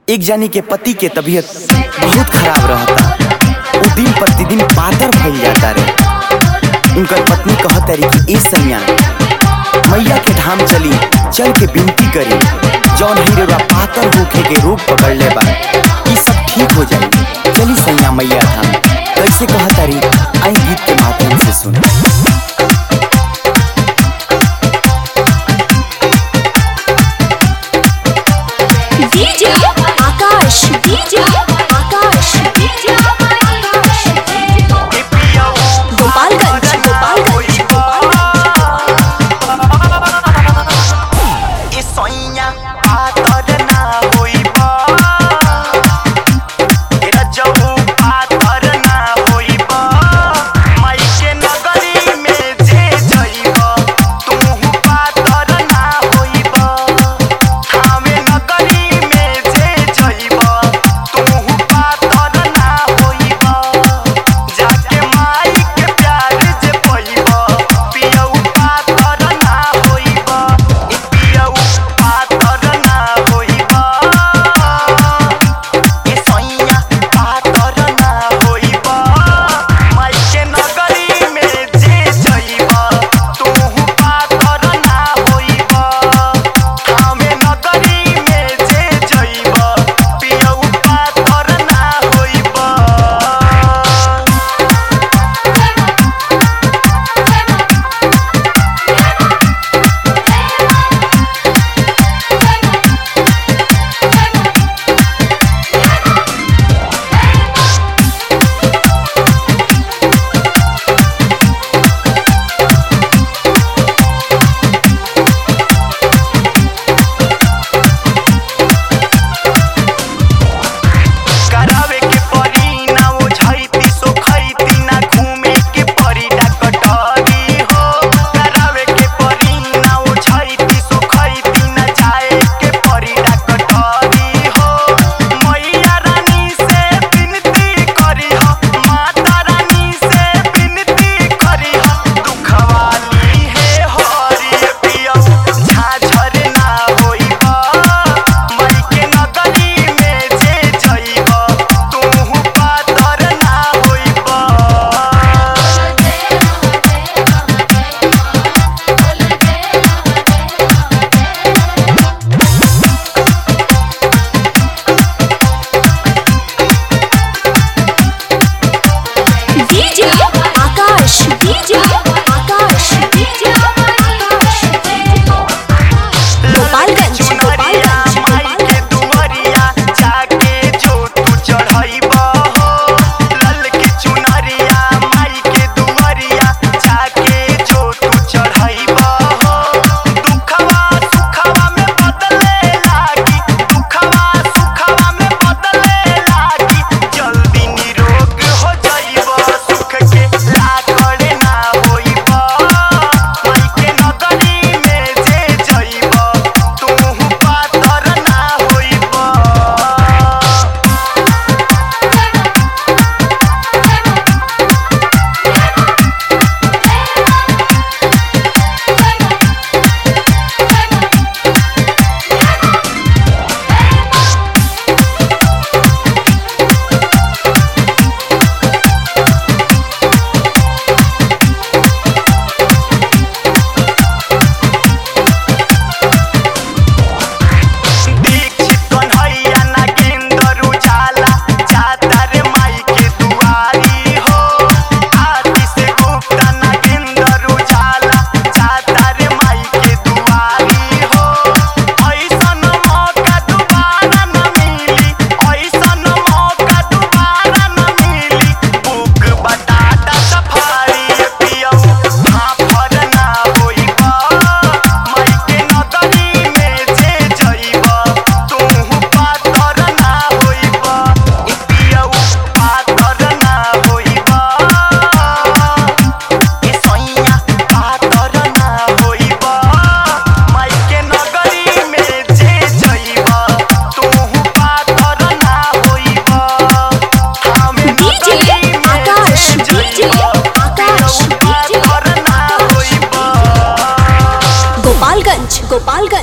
एक जानी के पति के तबीयत बहुत खराब रहता। वो दिन प्रतिदिन पातर भइल जाता रे। उनकर पत्नी कहत रही कि ए सैया मैया के धाम चली, चल के विनती करी, जौन ही रे पातर होखे के रोग पकड़ ले बा ई सब ठीक हो जाई। चली सैया मैया धाम। कैसे कहत रही आई गीत के माध्यम से सुन। DJ Akash, DJ Akash, DJ Akash, Gopalganj, Gopalganj, ए सैया पातर ना होइबा, ए रजऊ पातर ना होइबा, माई के नगरी में जे जइबा तू पातर ना होइबा, थावे नगरी में जे जइबा तू पातर ना होइबा, जाके माई के प्यार जे पइबा पियऊ पातर ना होइबा, ए पियऊ पातर ना होइबा, ए सैया पातर ना होइबा, माई के नगरी में जे जइबा तू पातर ना होइबा, थावे नगरी में जे जइबा पियऊ पातर ना होइबा। करावे के परी ना वो झैती सो खैती ना घूमे के परी डाकटरी हो, करावे के परी ना वो झैती सो खैती ना जाए के परी डाकटरी हो, मैया रानी से विनती करी हो, माता रानी से विनती करी हो, दुखवाली है हरि पियऊ झाझर ना होइबा, माई के नगरी में जे जइबा तू पातर ना होइबा। DJ Akash, DJ Akash, DJ Akash, Gopalganj, Gopalganj, माई के दुआरिया जाके जो तू चढ़इबा हो, लल की चुनरिया माई के दुआरिया जाके जो तू चढ़इबा हो, दुखवा सुखवा में बदले लागी, दुखवा सुखवा में बदले लागी, जल्दी निरोग हो जाइबा, सुख के लाकड़े ना होइबा, माई के नगरी में जे जइबा तू पातर ना होइबा। दीक्षित कन्हैया नागेंद्र उजाला जाता रे माई के दुआरी हो, आरती से गुप्ता नागेंद्र उजाला जाता रे माई के दुआरी हो, ऐसन मौका दोबारा न मिली, ऐसन मौका दोबारा न मिली, बुक बटाटा सफारी पियऊ फाफर ना होइबा, माई के नगरी में जे जइबा तू पातर ना होइबा, ए पियऊ पातर ना होइबा, ए सैया पातर ना होइबा, माई के नगरी में जे जइबा तू पातर ना होइबा, थावे डीजे नगरी में आकाश, जे डीजे जइबा आकाश, पियऊ डीजे पातर ना होइबा। गोपालगंज, गोपालगंज।